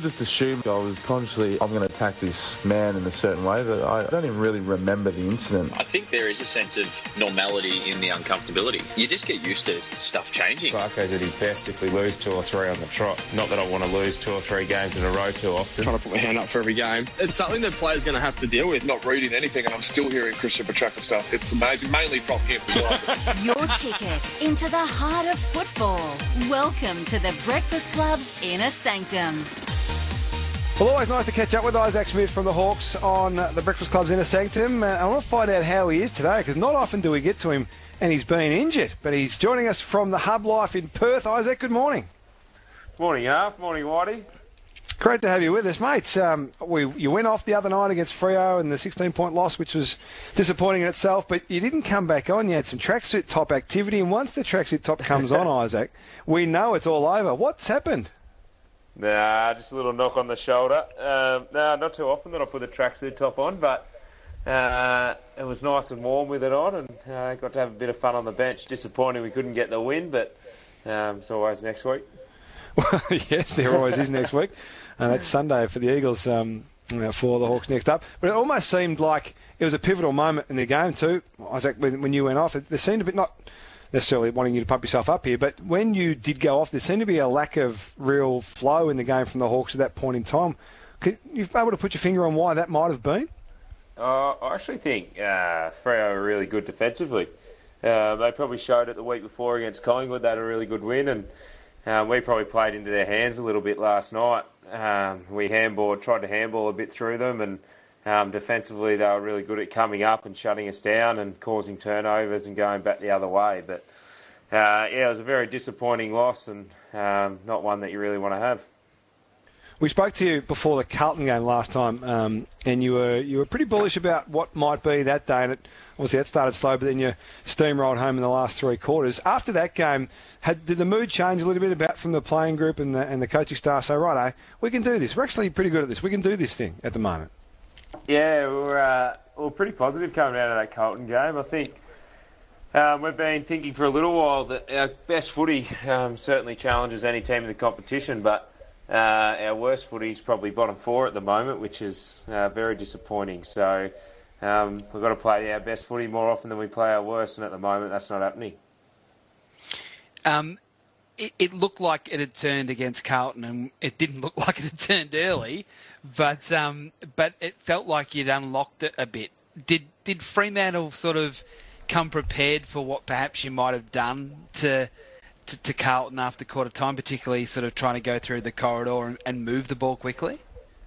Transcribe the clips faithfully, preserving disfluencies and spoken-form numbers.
just assumed I was consciously, I'm going to attack this man in a certain way, but I don't even really remember the incident. I think there is a sense of normality in the uncomfortability. You just get used to stuff changing. Barco's at his best if we lose two or three on the trot. Not that I want to lose two or three games in a row too often. Trying to put my hand up for every game. It's something that players going to have to deal with. Not reading anything, and I'm still hearing Christian Petracca stuff. It's amazing, mainly from him. Your ticket into the heart of football. Welcome to the Breakfast Club's Inner Sanctum. Well, always nice to catch up with Isaac Smith from the Hawks on the Breakfast Club's Inner Sanctum. Uh, I want to find out how he is today, because not often do we get to him and he's been injured. But he's joining us from the Hub Life in Perth. Isaac, good morning. Morning, Harf. Morning, Whitey. Great to have you with us, mate. Um, we, you went off the other night against Freo in the sixteen-point loss, which was disappointing in itself, but you didn't come back on. You had some tracksuit top activity, and once the tracksuit top comes on, Isaac, we know it's all over. What's happened? Nah, just a little knock on the shoulder. Um, nah, not too often that I put the tracksuit top on, but uh, it was nice and warm with it on, and uh, got to have a bit of fun on the bench. Disappointing we couldn't get the win, but um, it's always next week. Well, yes, there always is next week. And that's Sunday for the Eagles, um, for the Hawks next up. But it almost seemed like it was a pivotal moment in the game too, Isaac, when, when you went off. There seemed a bit, not necessarily wanting you to pump yourself up here, but when you did go off, there seemed to be a lack of real flow in the game from the Hawks at that point in time. Could you be able to put your finger on why that might have been? Uh, I actually think uh, Freo are really good defensively. Uh, they probably showed it the week before against Collingwood. They had a really good win, and uh, we probably played into their hands a little bit last night. Um, we handballed, tried to handball a bit through them, and um, defensively they were really good at coming up and shutting us down and causing turnovers and going back the other way. But uh, yeah, it was a very disappointing loss, and um, not one that you really want to have. We spoke to you before the Carlton game last time, um, and you were you were pretty bullish about what might be that day, and it, obviously that started slow, but then you steamrolled home in the last three quarters. After that game, had, did the mood change a little bit about from the playing group and the, and the coaching staff? So, right, eh, we can do this. We're actually pretty good at this. We can do this thing at the moment. Yeah, we were, uh, we were pretty positive coming out of that Carlton game. I think um, we've been thinking for a little while that our best footy um, certainly challenges any team in the competition, but uh, our worst footy is probably bottom four at the moment, which is uh, very disappointing. So um, we've got to play our best footy more often than we play our worst, and at the moment that's not happening. Um, it, it looked like it had turned against Carlton, and it didn't look like it had turned early, but um, but it felt like you'd unlocked it a bit. Did did Fremantle sort of come prepared for what perhaps you might have done to to, to Carlton after quarter time, particularly sort of trying to go through the corridor and, and move the ball quickly?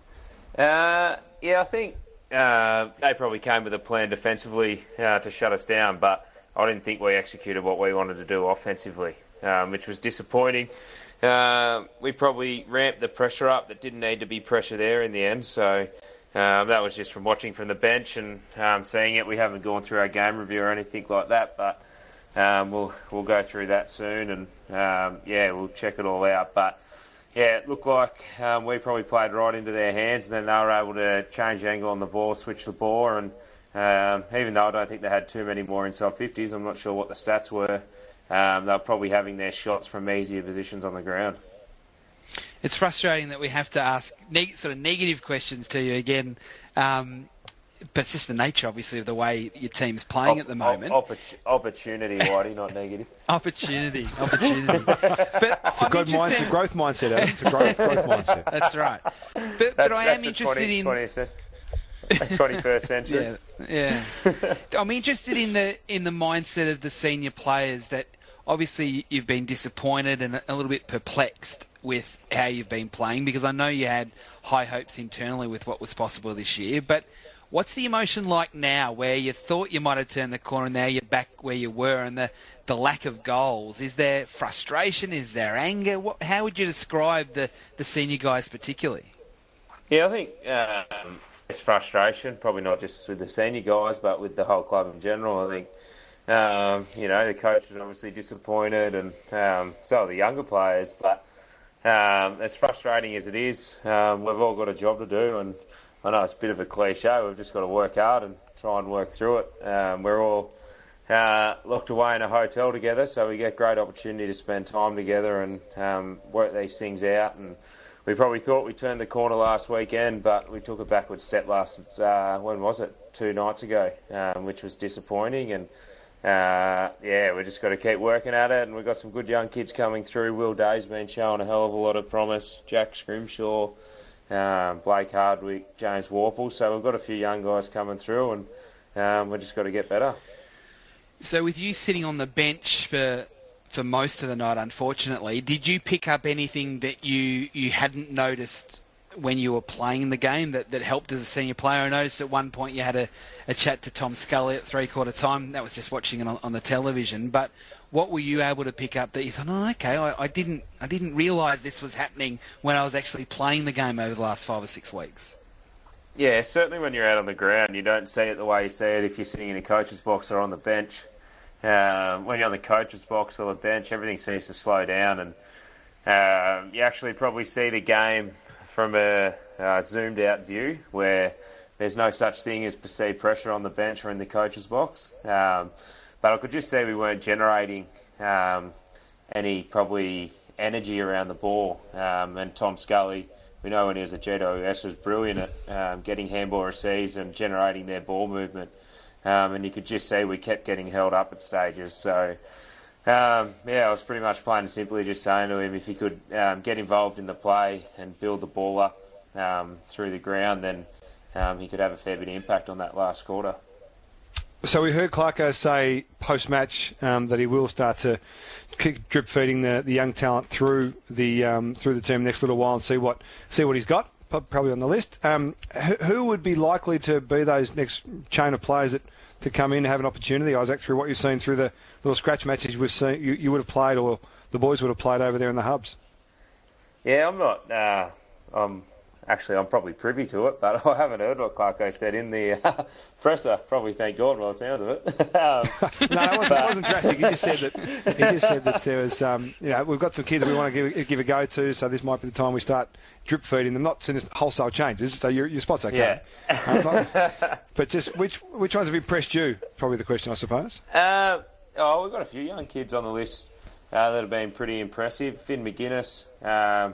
Uh, yeah, I think uh, they probably came with a plan defensively uh, to shut us down, but I didn't think we executed what we wanted to do offensively. Um, which was disappointing. Uh, we probably ramped the pressure up that didn't need to be pressure there in the end. So um, that was just from watching from the bench and um, seeing it. We haven't gone through our game review or anything like that, but um, we'll we'll go through that soon and um, yeah, we'll check it all out. But yeah, it looked like um, we probably played right into their hands, and then they were able to change the angle on the ball, switch the ball, and um, even though I don't think they had too many more inside fifties, I'm not sure what the stats were. Um, they're probably having their shots from easier positions on the ground. It's frustrating that we have to ask neg- sort of negative questions to you again, um, but it's just the nature, obviously, of the way your team's playing op- at the moment. Op- oppor- opportunity, Whitey, not negative. Opportunity, opportunity. But it's a good mindset, a growth mindset, Adam. It's a growth, growth mindset. That's right. But, that's, but I that's am interested twenty, in twenty-first century. Yeah, yeah. I'm interested in the in the mindset of the senior players that. Obviously, you've been disappointed and a little bit perplexed with how you've been playing, because I know you had high hopes internally with what was possible this year. But what's the emotion like now, where you thought you might have turned the corner, and now you're back where you were, and the, the lack of goals? Is there frustration? Is there anger? What, how would you describe the, the senior guys particularly? Yeah, I think um, it's frustration, probably not just with the senior guys, but with the whole club in general. I think Um, you know, the coach is obviously disappointed, and um, so are the younger players. But um, as frustrating as it is, um, we've all got a job to do, and I know it's a bit of a cliche. We've just got to work hard and try and work through it. Um, we're all uh, locked away in a hotel together, so we get great opportunity to spend time together and um, work these things out. And we probably thought we turned the corner last weekend, but we took a backward step last, uh, when was it? Two nights ago, um, which was disappointing. And uh, yeah, we just got to keep working at it. And we've got some good young kids coming through. Will Day's been showing a hell of a lot of promise. Jack Scrimshaw, um, Blake Hardwick, James Warple. So we've got a few young guys coming through, and um, we've just got to get better. So with you sitting on the bench for for most of the night, unfortunately, did you pick up anything that you, you hadn't noticed when you were playing the game that, that helped as a senior player? I noticed at one point you had a, a chat to Tom Scully at three-quarter time. That was just watching it on, on the television. But what were you able to pick up that you thought, oh, okay, I, I didn't I didn't realise this was happening when I was actually playing the game over the last five or six weeks? Yeah, certainly when you're out on the ground, you don't see it the way you see it if you're sitting in a coach's box or on the bench. Um, when you're on the coach's box or the bench, everything seems to slow down, and um, you actually probably see the game from a uh, zoomed-out view where there's no such thing as perceived pressure on the bench or in the coach's box. Um, but I could just see we weren't generating um, any probably energy around the ball. Um, and Tom Scully, we know when he was at G W S, was brilliant at um, getting handball receives and generating their ball movement. Um, and you could just see we kept getting held up at stages. So, um, yeah, I was pretty much plain and simply just saying to him if he could um, get involved in the play and build the ball up um, through the ground, then um, he could have a fair bit of impact on that last quarter. So we heard Clarko say post-match um, that he will start to keep drip feeding the, the young talent through the um, through the team next little while and see what see what he's got. Probably on the list. Um, who, who would be likely to be those next chain of players that to come in and have an opportunity? Isaac, through what you've seen through the little scratch matches we've seen, you, you would have played, or the boys would have played over there in the hubs. Yeah, I'm not. Uh, I'm actually I'm probably privy to it, but I haven't heard what Clarko said in the uh, presser. Probably thank God by the sounds of it. um, no, it wasn't, it wasn't drastic. He just said that he just said that there was, um, you know, we've got some kids we want to give give a go to, so this might be the time we start drip feeding them, not wholesale changes, so your, your spot's okay. Yeah. uh, not, but just which which ones have impressed you? Probably the question, I suppose. Uh, oh, we've got a few young kids on the list uh, that have been pretty impressive. Finn McGuinness, um,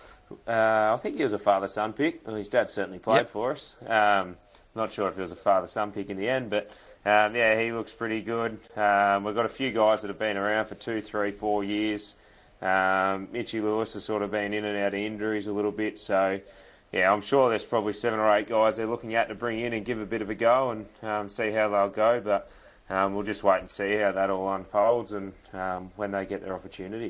uh, I think he was a father-son pick. Well, his dad certainly played yep. for us. Um, not sure if he was a father-son pick in the end, but um, yeah, he looks pretty good. Um, we've got a few guys that have been around for two, three, four years. Um, Mitchie Lewis has sort of been in and out of injuries a little bit, so yeah, I'm sure there's probably seven or eight guys they're looking at to bring in and give a bit of a go and um, see how they'll go, but um, we'll just wait and see how that all unfolds and um, when they get their opportunity.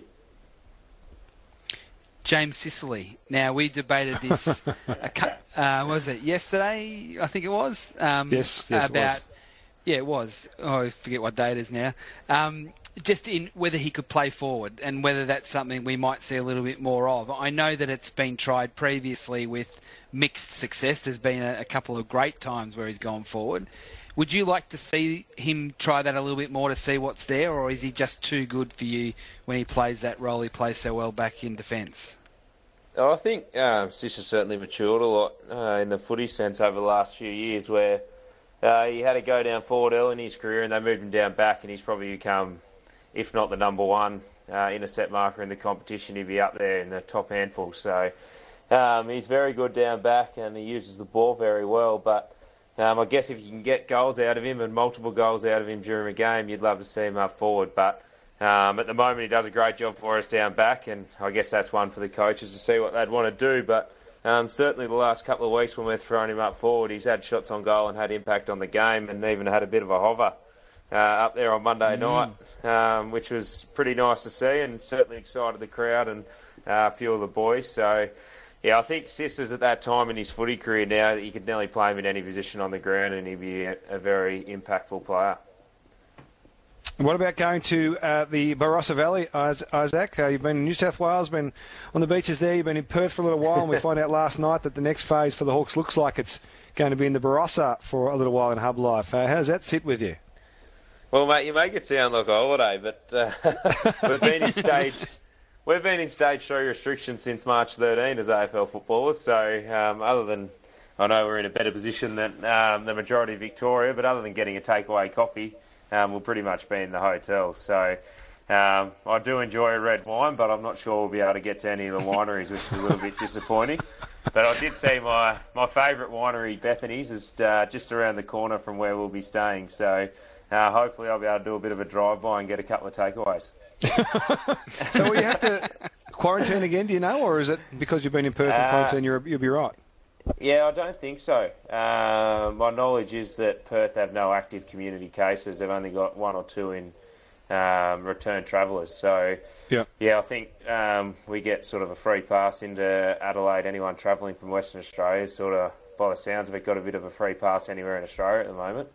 James Sicily. Now, we debated this, a cu- uh, what was it, yesterday, I think it was? Um, yes, yes, about, it was. Yeah, it was. Oh, I forget what day it is now. Um, just in whether he could play forward and whether that's something we might see a little bit more of. I know that it's been tried previously with mixed success. There's been a, a couple of great times where he's gone forward. Would you like to see him try that a little bit more to see what's there, or is he just too good for you when he plays that role he plays so well back in defence? Oh, I think um, Sis has certainly matured a lot uh, in the footy sense over the last few years where uh, he had to go down forward early in his career and they moved him down back and he's probably become, if not the number one uh, intercept marker in the competition, he'd be up there in the top handful. So um, he's very good down back and he uses the ball very well, but Um, I guess if you can get goals out of him and multiple goals out of him during a game, you'd love to see him up forward. But um, at the moment, he does a great job for us down back, and I guess that's one for the coaches to see what they'd want to do. But um, certainly the last couple of weeks when we're throwing him up forward, he's had shots on goal and had impact on the game and even had a bit of a hover uh, up there on Monday mm. night, um, which was pretty nice to see and certainly excited the crowd and uh, a few of the boys. So yeah, I think Sis is at that time in his footy career now that you could nearly play him in any position on the ground and he'd be a, a very impactful player. What about going to uh, the Barossa Valley, Isaac? Uh, you've been in New South Wales, been on the beaches there, you've been in Perth for a little while, and we find out last night that the next phase for the Hawks looks like it's going to be in the Barossa for a little while in Hub Life. Uh, how does that sit with you? Well, mate, you make it sound like a holiday, but uh, we've been in stage... We've been in stage three restrictions since March thirteenth as A F L footballers, so um, other than, I know we're in a better position than um, the majority of Victoria, but other than getting a takeaway coffee, um, we'll pretty much be in the hotel. So Um, I do enjoy a red wine, but I'm not sure we'll be able to get to any of the wineries, which is a little bit disappointing. But I did see my, my favourite winery, Bethany's, is uh, just around the corner from where we'll be staying. So uh, hopefully I'll be able to do a bit of a drive-by and get a couple of takeaways. So will you have to quarantine again, do you know, or is it because you've been in Perth in Uh, quarantine, you're, you'll be right? Yeah, I don't think so. Uh, my knowledge is that Perth have no active community cases. They've only got one or two in um, return travellers. So, Yeah. yeah, I think um, we get sort of a free pass into Adelaide. Anyone travelling from Western Australia is sort of, by the sounds of it, got a bit of a free pass anywhere in Australia at the moment.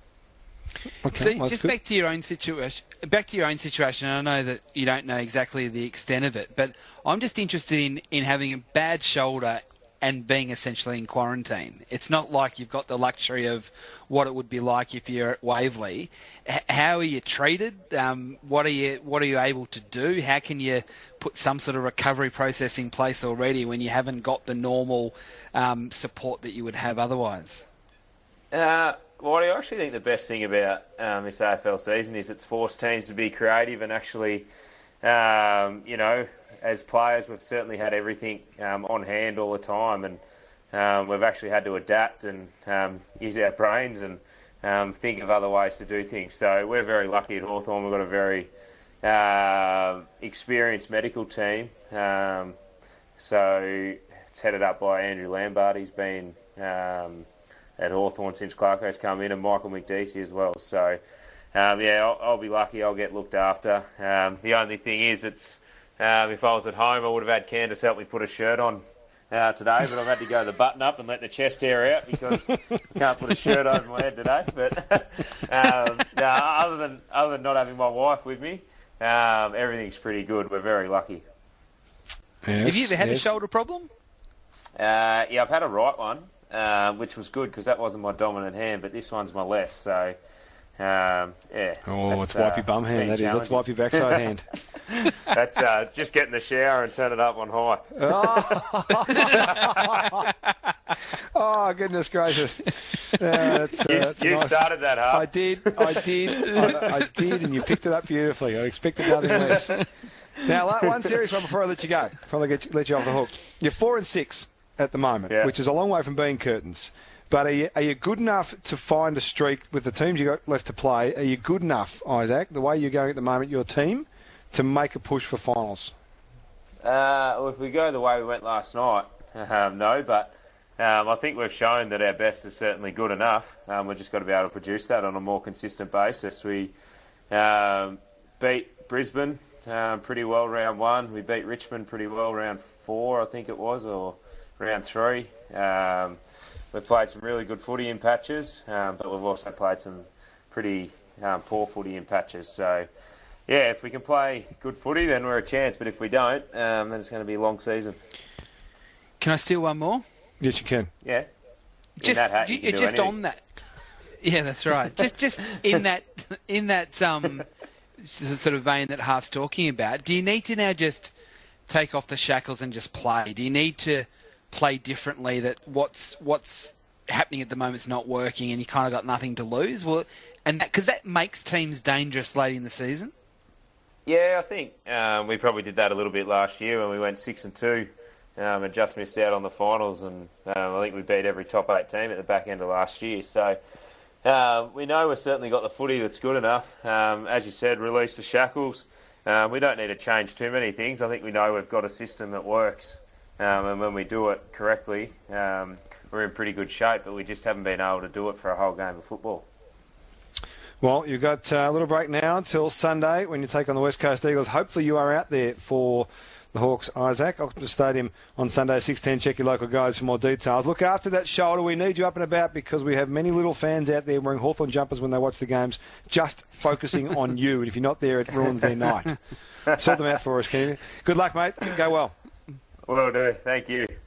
Okay, So well, just good. back to your own situation. Back to your own situation. I know that you don't know exactly the extent of it, but I'm just interested in, in having a bad shoulder and being essentially in quarantine. It's not like you've got the luxury of what it would be like if you're at Waverley. H- how are you treated? Um, what are you What are you able to do? How can you put some sort of recovery process in place already when you haven't got the normal um, support that you would have otherwise? Uh, well, I actually think the best thing about um, this A F L season is it's forced teams to be creative and actually, um, you know, as players, we've certainly had everything um, on hand all the time, and um, we've actually had to adapt and um, use our brains and um, think of other ways to do things. So we're very lucky at Hawthorn. We've got a very uh, experienced medical team. Um, so it's headed up by Andrew Lambert. He's been um, at Hawthorn since Clarko's come in, and Michael McDeesey as well. So, um, yeah, I'll, I'll be lucky. I'll get looked after. Um, the only thing is it's Um, if I was at home, I would have had Candace help me put a shirt on uh, today, but I've had to go the button up and let the chest air out because I can't put a shirt over my head today. But um, no, other than other than not having my wife with me, um, everything's pretty good. We're very lucky. Yes, Have you ever had yes. a shoulder problem? Uh, yeah, I've had a right one, uh, which was good because that wasn't my dominant hand, but this one's my left. So, um, yeah. Oh, that's, it's wipe your uh, bum hand, been that is. That's challenging. wipe your backside hand. That's uh, just get in the shower and turn it up on high. Oh, goodness gracious. Yeah, that's, uh, You, that's you nice. started that, I huh? did, I did, I, I did, and you picked it up beautifully. I expected nothing less. Now, la- one serious one before I let you go, before I get you, let you off the hook. You're four and six at the moment, Yeah. which is a long way from being curtains. But are you, are you good enough to find a streak with the teams you got left to play? Are you good enough, Isaac, the way you're going at the moment, your team, to make a push for finals? Uh, well, if we go the way we went last night, um, no, but um, I think we've shown that our best is certainly good enough. Um, we've just got to be able to produce that on a more consistent basis. We um, beat Brisbane um, pretty well round one. We beat Richmond pretty well round four, I think it was, or round three. Um, we've played some really good footy in patches, um, but we've also played some pretty um, poor footy in patches. So, yeah, if we can play good footy, then we're a chance. But if we don't, um, then it's going to be a long season. Can I steal one more? Yes, you can. Yeah. In Just, that hat, you you- can do just anything. on that. Yeah, that's right. just, just in that, in that um, s- sort of vein that Half's talking about. Do you need to now just take off the shackles and just play? Do you need to play differently? That what's what's happening at the moment is not working, and you kind of got nothing to lose. Well, and because that, that makes teams dangerous late in the season. Yeah, I think um, we probably did that a little bit last year when we went six and two, um, and just missed out on the finals. And um, I think we beat every top eight team at the back end of last year. So uh, we know we've certainly got the footy that's good enough. Um, as you said, release the shackles. Um, we don't need to change too many things. I think we know we've got a system that works, um, and when we do it correctly, um, we're in pretty good shape. But we just haven't been able to do it for a whole game of football. Well, you've got uh, a little break now until Sunday when you take on the West Coast Eagles. Hopefully you are out there for the Hawks, Isaac. Optus Stadium on Sunday, six ten. Check your local guides for more details. Look after that shoulder. We need you up and about because we have many little fans out there wearing Hawthorn jumpers when they watch the games, just focusing on you. And if you're not there, it ruins their night. Sort them out for us, can you? Good luck, mate. Go well. Will do. Thank you.